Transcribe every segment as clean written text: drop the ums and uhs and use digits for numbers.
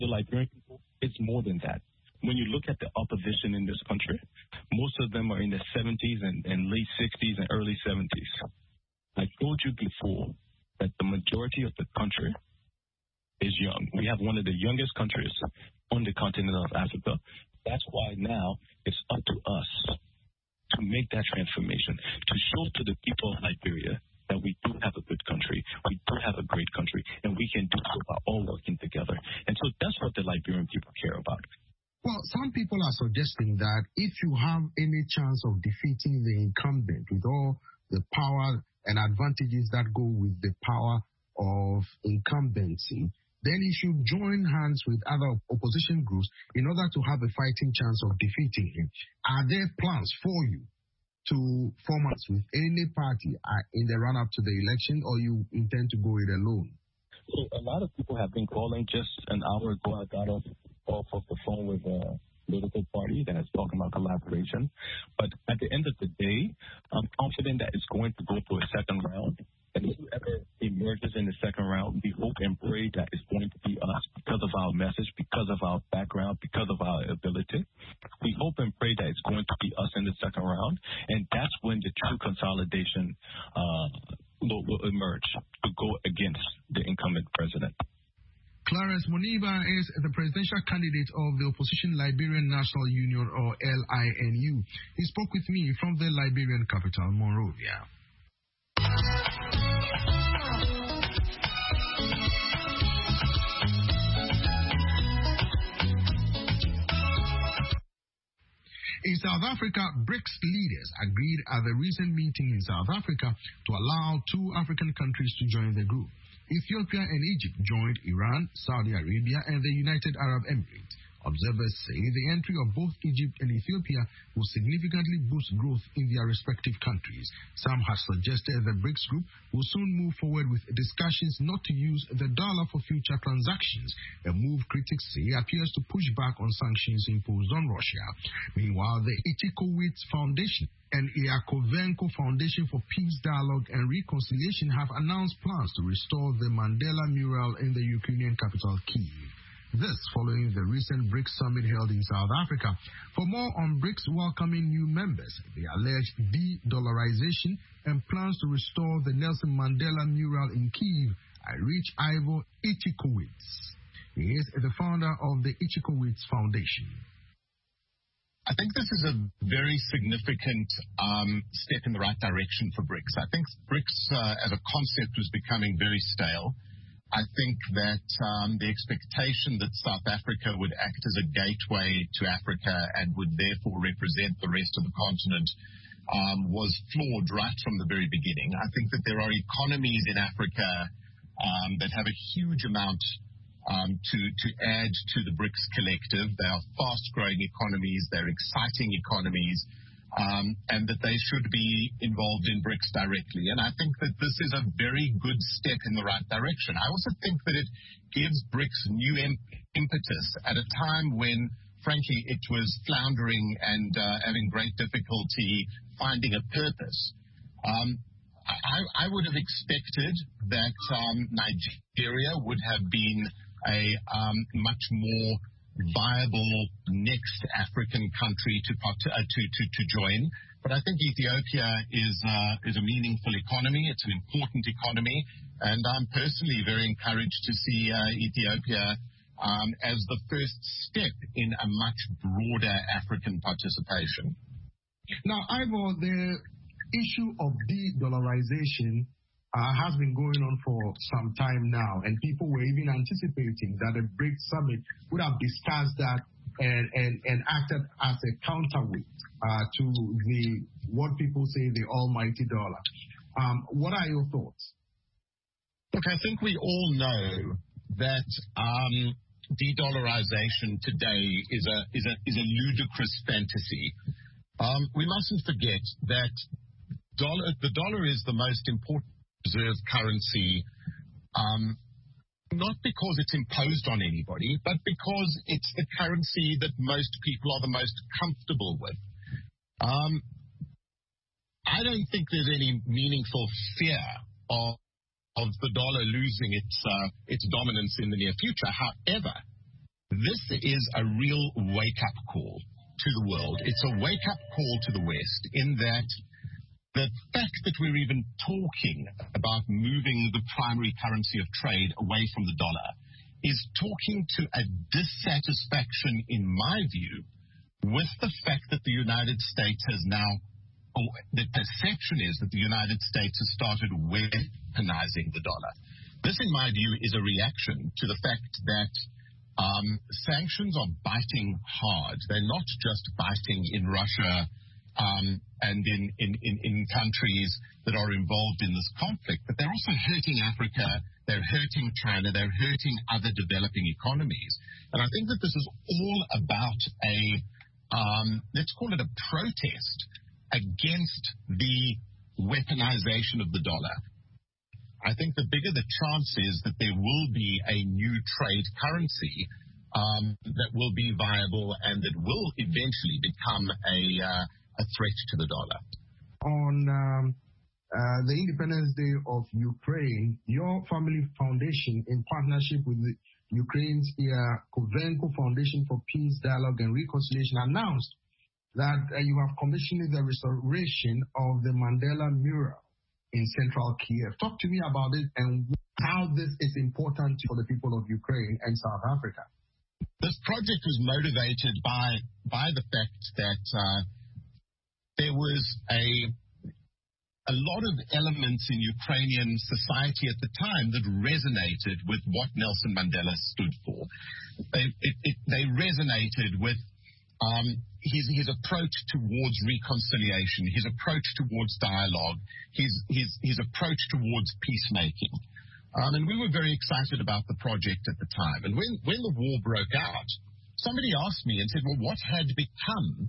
the Liberian people, it's more than that. When you look at the opposition in this country, most of them are in their 70s and late 60s and early 70s. I told you before that the majority of the country is young. We have one of the youngest countries on the continent of Africa. That's why now it's up to us to make that transformation, to show to the people of Liberia that we do have a good country, we do have a great country, and we can do so by all working together. And so that's what the Liberian people care about. Well, some people are suggesting that if you have any chance of defeating the incumbent with all the power and advantages that go with the power of incumbency, then you should join hands with other opposition groups in order to have a fighting chance of defeating him. Are there plans for you to form us with any party in the run-up to the election, or you intend to go it alone? So a lot of people have been calling. Just an hour ago, I got off of the phone with a political party that is talking about collaboration. But at the end of the day, I'm confident that it's going to go to a second round. And whoever emerges in the second round, we hope and pray that it's going to be us because of our message, because of our background, because of our ability. We hope and pray that it's going to be us in the second round. And that's when the true consolidation will emerge to go against the incumbent president. Clarence Muniba is the presidential candidate of the opposition Liberian National Union, or LINU. He spoke with me from the Liberian capital, Monrovia. In South Africa, BRICS leaders agreed at the recent meeting in South Africa to allow 2 African countries to join the group. Ethiopia and Egypt joined Iran, Saudi Arabia, and the United Arab Emirates. Observers say the entry of both Egypt and Ethiopia will significantly boost growth in their respective countries. Some have suggested the BRICS group will soon move forward with discussions not to use the dollar for future transactions, a move critics say appears to push back on sanctions imposed on Russia. Meanwhile, the Ichikowitz Foundation and Iakovenko Foundation for Peace, Dialogue and Reconciliation have announced plans to restore the Mandela mural in the Ukrainian capital, Kyiv. This following the recent BRICS summit held in South Africa. For more on BRICS welcoming new members, the alleged de-dollarization and plans to restore the Nelson Mandela mural in Kyiv, I reach Ivo Ichikowitz. He is the founder of the Ichikowitz Foundation. I think this is a very significant step in the right direction for BRICS. I think BRICS as a concept was becoming very stale. I think that the expectation that South Africa would act as a gateway to Africa and would therefore represent the rest of the continent was flawed right from the very beginning. I think that there are economies in Africa that have a huge amount to add to the BRICS collective. They are fast-growing economies, they're exciting economies, and that they should be involved in BRICS directly. And I think that this is a very good step in the right direction. I also think that it gives BRICS new impetus at a time when, frankly, it was floundering and having great difficulty finding a purpose. I would have expected that Nigeria would have been a much more viable next African country to join. But I think Ethiopia is a meaningful economy. It's an important economy. And I'm personally very encouraged to see Ethiopia as the first step in a much broader African participation. Now, Ivo, the issue of de-dollarization has been going on for some time now, and people were even anticipating that a BRICS summit would have discussed that and acted as a counterweight to what people say the almighty dollar. What are your thoughts? Look, I think we all know that de-dollarization today is a ludicrous fantasy. We mustn't forget that the dollar is the most important reserve currency, not because it's imposed on anybody, but because it's the currency that most people are the most comfortable with. I don't think there's any meaningful fear of the dollar losing its dominance in the near future. However, this is a real wake-up call to the world. It's a wake-up call to the West in that the fact that we're even talking about moving the primary currency of trade away from the dollar is talking to a dissatisfaction, in my view, with the fact that the United States has now, or the perception is that the United States has started weaponizing the dollar. This, in my view, is a reaction to the fact that sanctions are biting hard. They're not just biting in Russia and in countries that are involved in this conflict, but they're also hurting Africa, they're hurting China, they're hurting other developing economies. And I think that this is all about let's call it a protest against the weaponization of the dollar. I think the bigger the chance is that there will be a new trade currency that will be viable and that will eventually become a threat to the dollar. On the Independence Day of Ukraine, your family foundation, in partnership with Ukraine's Kovenko Foundation for Peace, Dialogue and Reconciliation, announced that you have commissioned the restoration of the Mandela mural in central Kiev. Talk to me about it and how this is important for the people of Ukraine and South Africa. This project was motivated by the fact that there was a lot of elements in Ukrainian society at the time that resonated with what Nelson Mandela stood for. They resonated with his approach towards reconciliation, his approach towards dialogue, his approach towards peacemaking. And we were very excited about the project at the time. And when the war broke out, somebody asked me and said, well, what had become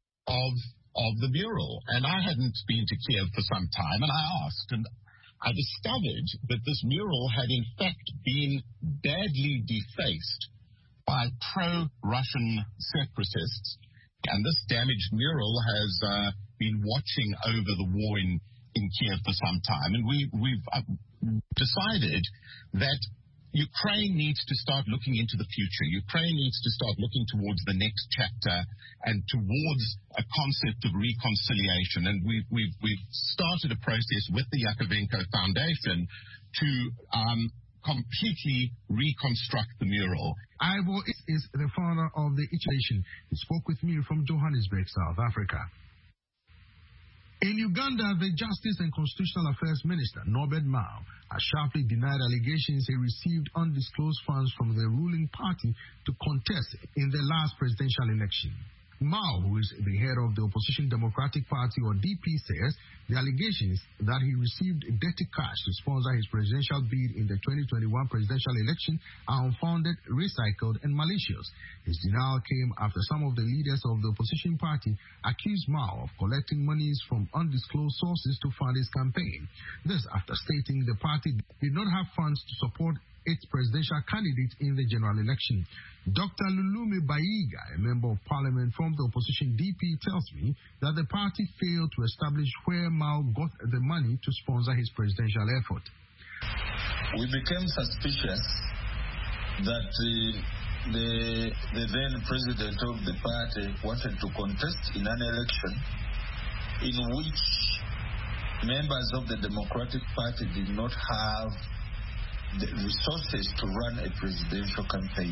of the mural? And I hadn't been to Kiev for some time, and I asked, and I discovered that this mural had in fact been badly defaced by pro-Russian separatists. And this damaged mural has been watching over the war in Kiev for some time. And we've decided that Ukraine needs to start looking into the future. Ukraine needs to start looking towards the next chapter and towards a concept of reconciliation. And we've started a process with the Yakovenko Foundation to completely reconstruct the mural. Ivo is the founder of the Ich Nation. He spoke with me from Johannesburg, South Africa. In Uganda, the Justice and Constitutional Affairs Minister, Norbert Mao, has sharply denied allegations he received undisclosed funds from the ruling party to contest in the last presidential election. Mao, who is the head of the opposition Democratic Party, or DP, says the allegations that he received dirty cash to sponsor his presidential bid in the 2021 presidential election are unfounded, recycled, and malicious. His denial came after some of the leaders of the opposition party accused Mao of collecting monies from undisclosed sources to fund his campaign. This after stating the party did not have funds to support its presidential candidate in the general election. Dr. Lulume Baiga, a member of parliament from the opposition DP, tells me that the party failed to establish where Mao got the money to sponsor his presidential effort. We became suspicious that the then president of the party wanted to contest in an election in which members of the Democratic Party did not have the resources to run a presidential campaign.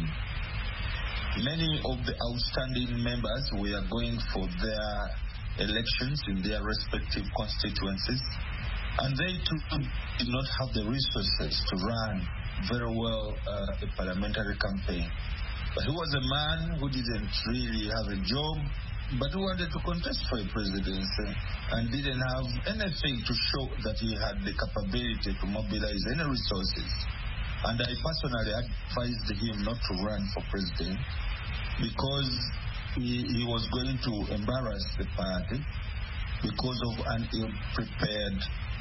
Many of the outstanding members were going for their elections in their respective constituencies, and they too did not have the resources to run very well a parliamentary campaign. But he was a man who didn't really have a job, but who wanted to contest for a presidency and didn't have anything to show that he had the capability to mobilize any resources. And I personally advised him not to run for president because he was going to embarrass the party because of an ill-prepared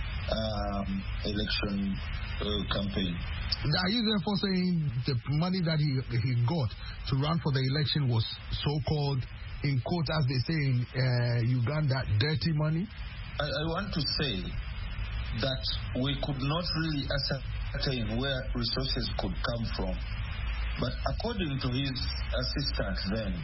election campaign. Are you therefore saying the money that he got to run for the election was so-called, in quotes, as they say in Uganda, dirty money? I want to say that we could not really ascertain where resources could come from But according to his assistant then,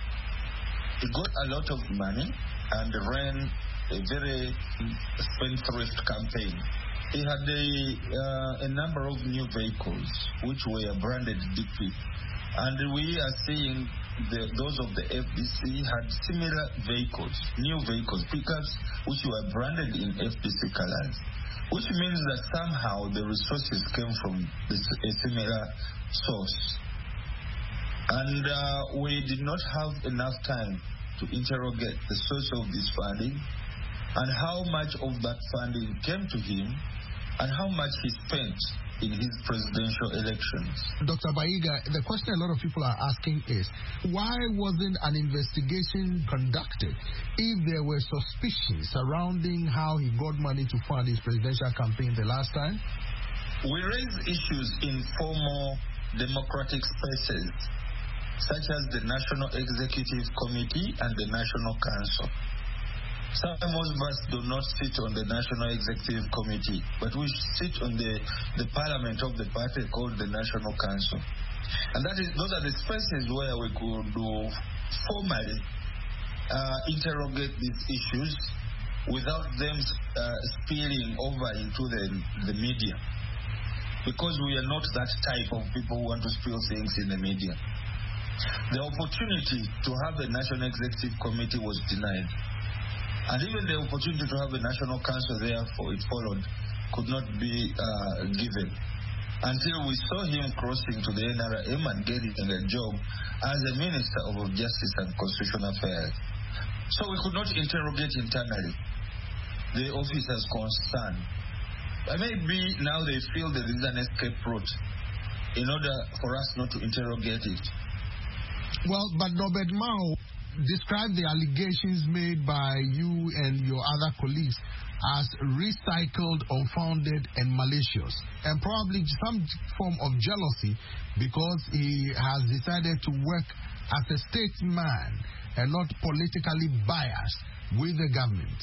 he got a lot of money and ran a very spendthrift campaign. He had a number of new vehicles which were branded DP. And we are seeing those of the FDC had similar vehicles, new vehicles, pickups, which were branded in FDC colors, which means that somehow the resources came from a similar source. And we did not have enough time to interrogate the source of this funding and how much of that funding came to him and how much he spent in his presidential elections. Dr. Baiga, the question a lot of people are asking is, why wasn't an investigation conducted if there were suspicions surrounding how he got money to fund his presidential campaign the last time? We raised issues in formal democratic spaces, such as the National Executive Committee and the National Council. Some of us do not sit on the National Executive Committee, but we sit on the parliament of the party called the National Council. And those are the spaces where we could formally interrogate these issues without them spilling over into the media. Because we are not that type of people who want to spill things in the media. The opportunity to have a National Executive Committee was denied. And even the opportunity to have a National Council, therefore, it followed, could not be given until we saw him crossing to the NRM and getting a job as a Minister of Justice and Constitutional Affairs. So we could not interrogate internally the officers concerned. But maybe now they feel there is an escape route in order for us not to interrogate it. Well, but Norbert Mao described the allegations made by you and your other colleagues as recycled, unfounded, and malicious, and probably some form of jealousy because he has decided to work as a statesman and not politically biased with the government.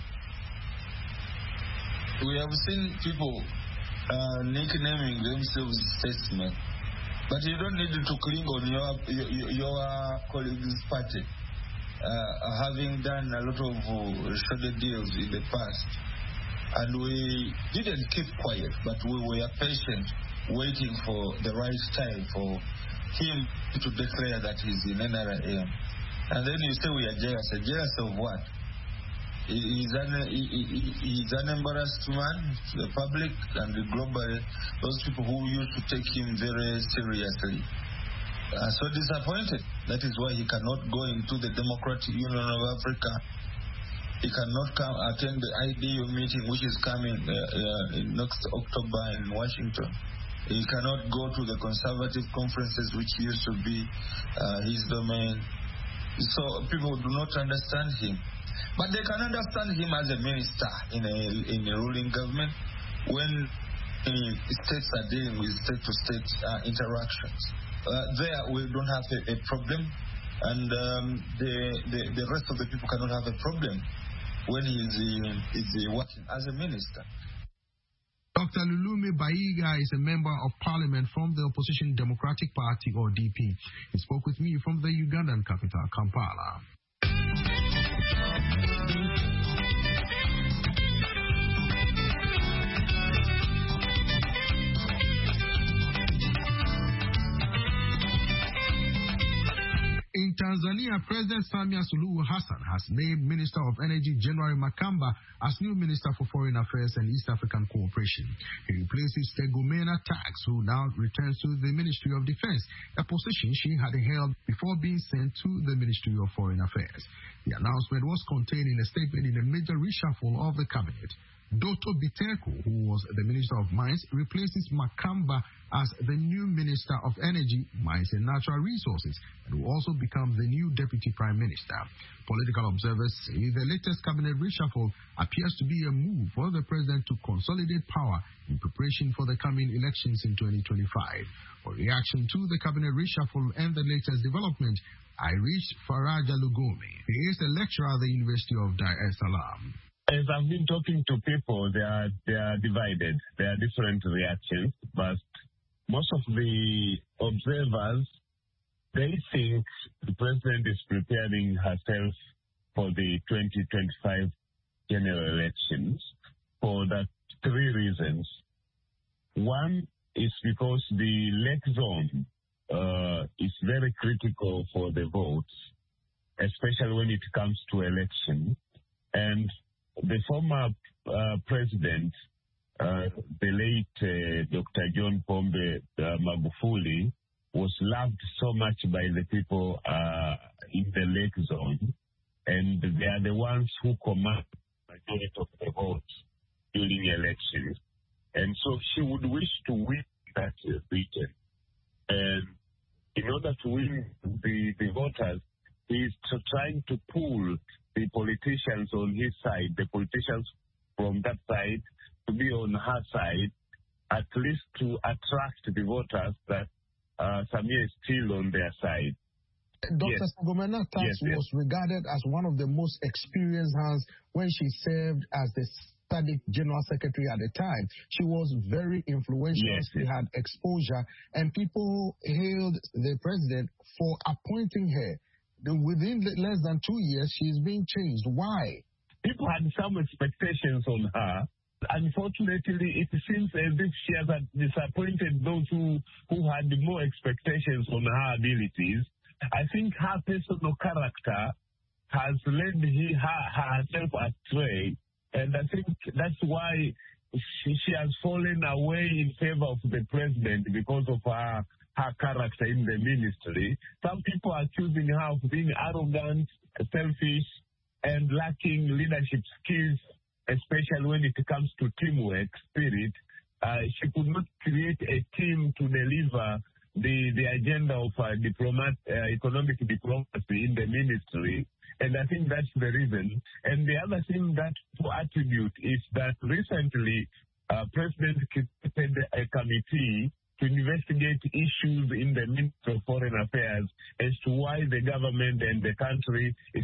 We have seen people nicknaming themselves statesmen, but you don't need to cling on your colleagues' party. Having done a lot of shoddy deals in the past, and we didn't keep quiet, but we were patient, waiting for the right time for him to declare that he's in NRM. And then you say we are jealous. Jealous of what? He's an embarrassed man to the public and globally, those people who used to take him very seriously. So disappointed. That is why he cannot go into the Democratic Union of Africa. He cannot come attend the IDU meeting, which is coming next October in Washington. He cannot go to the conservative conferences, which used to be his domain. So people do not understand him. But they can understand him as a minister in a ruling government when states are dealing with state-to-state interactions. There we don't have a problem, and the rest of the people cannot have a problem when he's working as a minister. Dr. Lulume Baiga is a member of parliament from the opposition Democratic Party, or DP. He spoke with me from the Ugandan capital, Kampala. In Tanzania, President Samia Suluhu Hassan has named Minister of Energy January Makamba as new Minister for Foreign Affairs and East African Cooperation. He replaces Tegumena Tax, who now returns to the Ministry of Defense, a position she had held before being sent to the Ministry of Foreign Affairs. The announcement was contained in a statement in a major reshuffle of the cabinet. Doto Biteko, who was the Minister of Mines, replaces Makamba as the new Minister of Energy, Mines and Natural Resources, and will also become the new Deputy Prime Minister. Political observers say the latest cabinet reshuffle appears to be a move for the President to consolidate power in preparation for the coming elections in 2025. For reaction to the cabinet reshuffle and the latest development, I reached Faraja Lugome. He is a lecturer at the University of Dar es Salaam. As I've been talking to people, they are divided. There are different reactions, but most of the observers, they think the president is preparing herself for the 2025 general elections for that 3 reasons. One is because the Lake Zone is very critical for the votes, especially when it comes to election. And the former president, the late Dr. John Pombe Magufuli, was loved so much by the people in the Lake Zone, and they are the ones who command the majority of the votes during elections. And so she would wish to win that region. And in order to win the voters, he is trying to pull the politicians on his side, the politicians from that side, to be on her side, at least to attract the voters that Samia is still on their side. Dr. Ssegomena Tax was regarded as one of the most experienced hands when she served as the SADC General Secretary at the time. She was very influential. She had exposure, and people hailed the president for appointing her. Within less than 2 years, she is being changed. Why? People had some expectations on her. Unfortunately, it seems as if she has disappointed those who had more expectations on her abilities. I think her personal character has led herself astray, and I think that's why she has fallen away in favor of the president because of her character in the ministry. Some people are accusing her of being arrogant, selfish, and lacking leadership skills, especially when it comes to teamwork spirit. She could not create a team to deliver the agenda of economic diplomacy in the ministry. And I think that's the reason. And the other thing that to attribute is that recently President created a committee to investigate issues in the Ministry of Foreign Affairs as to why the government and the country is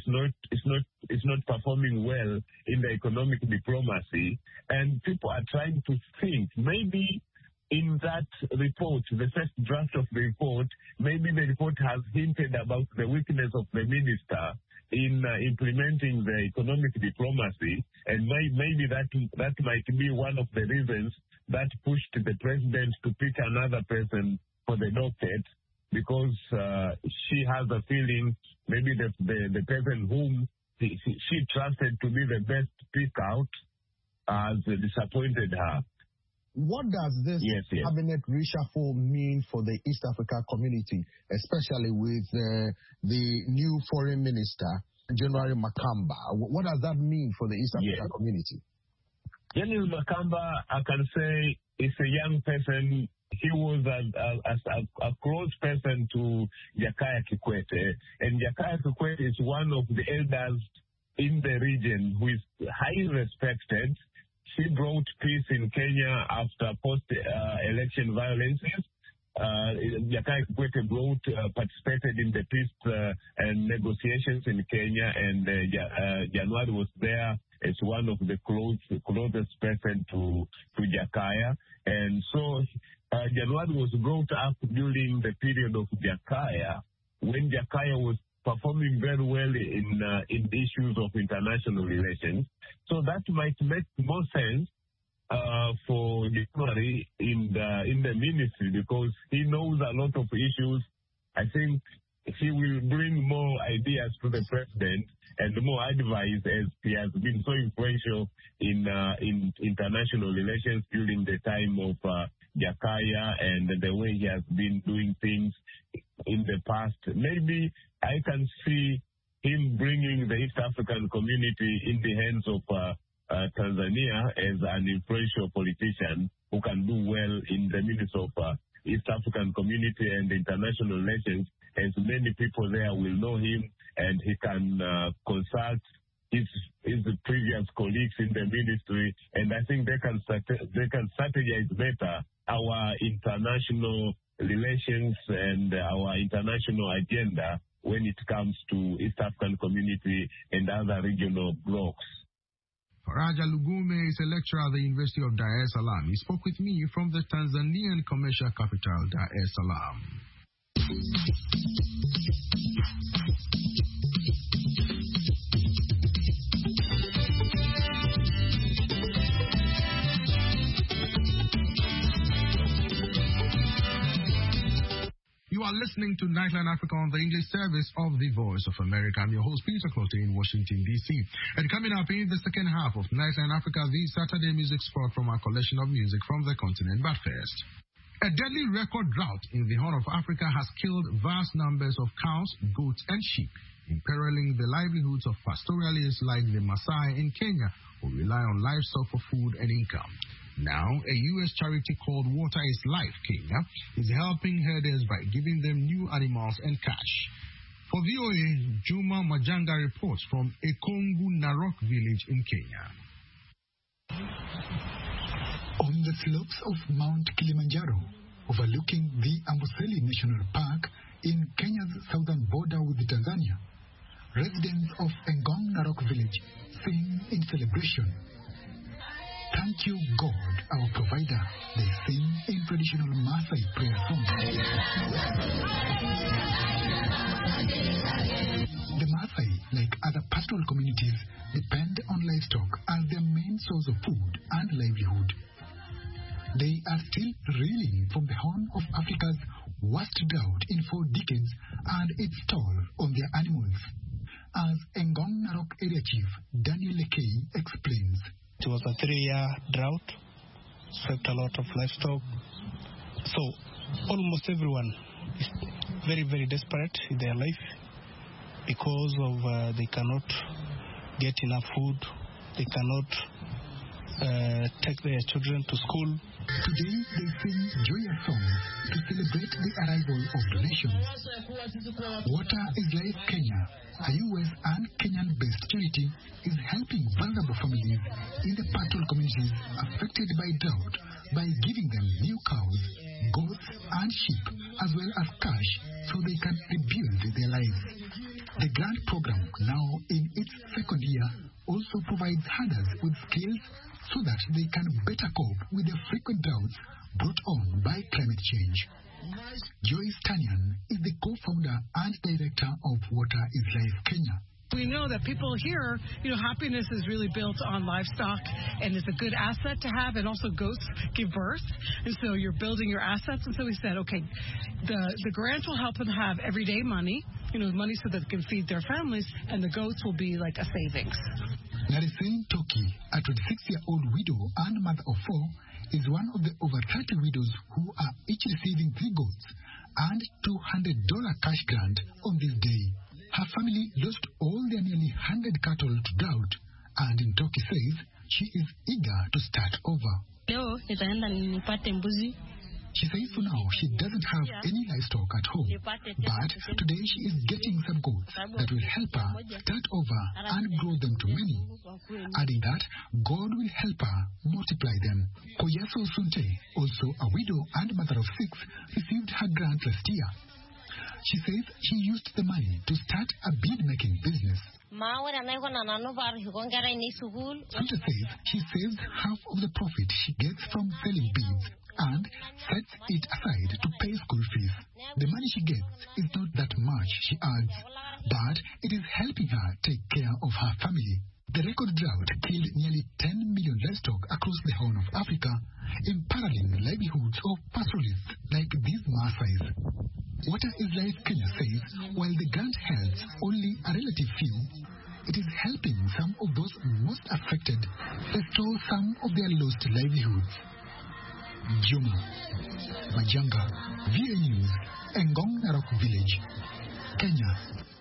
not performing well in the economic diplomacy. And people are trying to think maybe in that report, the first draft of the report, maybe the report has hinted about the weakness of the minister in implementing the economic diplomacy, and maybe that might be one of the reasons that pushed the president to pick another person for the docket, because she has a feeling maybe the person whom she trusted to be the best pick out has disappointed her. What does this cabinet reshuffle mean for the East Africa community, especially with the new foreign minister, January Makamba? What does that mean for the East Africa community? January Makamba, I can say, is a young person. He was a close person to Jakaya Kikwete, and Jakaya Kikwete is one of the elders in the region who is highly respected. She brought peace in Kenya after post-election violences. Jakaya Kikwete participated in the peace and negotiations in Kenya, and January was there as one of the closest person to Jakaya. And so January was brought up during the period of Jakaya, when Jakaya was performing very well in issues of international relations. So that might make more sense for January in the ministry, because he knows a lot of issues. I think he will bring more ideas to the president and more advice, as he has been so influential in international relations during the time of Jakaya and the way he has been doing things in the past. Maybe I can see him bringing the East African community in the hands of Tanzania as an influential politician who can do well in the midst of East African community and international relations, as many people there will know him, and he can consult his previous colleagues in the ministry, and I think they can strategize better our international relations and our international agenda when it comes to East African community and other regional blocs. Faraja Lugume is a lecturer at the University of Dar es Salaam. He spoke with me from the Tanzanian commercial capital, Dar es Salaam. You are listening to Nightline Africa on the English service of the Voice of America. I'm your host, Peter Clotte in Washington, D.C. And coming up in the second half of Nightline Africa, the Saturday music spot from our collection of music from the continent. But first, a deadly record drought in the Horn of Africa has killed vast numbers of cows, goats, and sheep, imperiling the livelihoods of pastoralists like the Maasai in Kenya, who rely on livestock for food and income. Now, a U.S. charity called Water is Life Kenya is helping herders by giving them new animals and cash. For VOA, Juma Majanga reports from Ekongu Narok village in Kenya. On the slopes of Mount Kilimanjaro, overlooking the Amboseli National Park in Kenya's southern border with Tanzania, residents of Engong Narok village sing in celebration. Thank you, God, our provider, they sing in traditional Maasai prayer songs. The Maasai, like other pastoral communities, depend on livestock as their main source of food and livelihood. They are still reeling from the Horn of Africa's worst drought in 4 decades and its toll on their animals. As Engong Narok area chief Daniel Lekei explains, it was a 3-year drought, swept a lot of livestock. So almost everyone is very, very desperate in their life because of they cannot get enough food, they cannot take their children to school. Today they sing joyous songs to celebrate the arrival of donations. Water is Life Kenya, a U.S. and Kenyan-based charity, is helping vulnerable families in the pastoral communities affected by drought by giving them new cows, goats, and sheep, as well as cash, so they can rebuild their lives. The grant program, now in its 2nd year, also provides herders with skills so that they can better cope with the frequent droughts brought on by climate change. Joyce Tanyan is the co-founder and director of Water is Life Kenya. We know that people here, happiness is really built on livestock and it's a good asset to have, and also goats give birth, and so you're building your assets. And so we said, okay, the grant will help them have everyday money, money so that they can feed their families, and the goats will be like a savings. Narisine Toki, a 26-year-old widow and mother of 4, is one of the over 30 widows who are each receiving 3 goats and $200 cash grant on this day. Her family lost all their nearly 100 cattle to drought, and Toki says she is eager to start over. She says for now she doesn't have any livestock at home, but today she is getting some goats that will help her start over and grow them to many. Adding that, God will help her multiply them. Koyaso Sunte, also a widow and mother of 6, received her grant last year. She says she used the money to start a bead-making business. Sunte says she saves half of the profit she gets from selling beads and sets it aside to pay school fees. The money she gets is not that much, she adds, but it is helping her take care of her family. The record drought killed nearly 10 million livestock across the Horn of Africa, imperiling the livelihoods of pastoralists like these Maasais. Water is Life Kenya says while the grant helps only a relative few, it is helping some of those most affected restore some of their lost livelihoods. Juma Majanga, VOA News, Engong Narok Village, Kenya.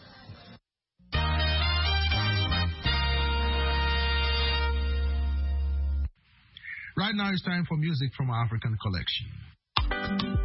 Right now it's time for music from our African collection.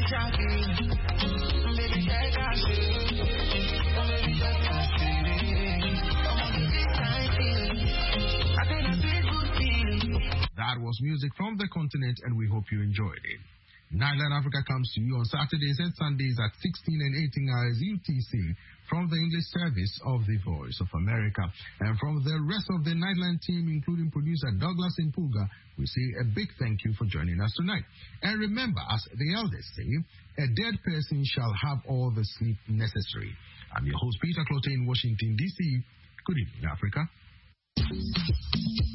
That was music from the continent, and we hope you enjoyed it. Nightline Africa comes to you on Saturdays and Sundays at 16 and 18 hours UTC from the English service of the Voice of America. And from the rest of the Nightline team, including producer Douglas Impuga, we say a big thank you for joining us tonight. And remember, as the elders say, a dead person shall have all the sleep necessary. I'm your host, Peter Clote in Washington, D.C. Good evening, Africa.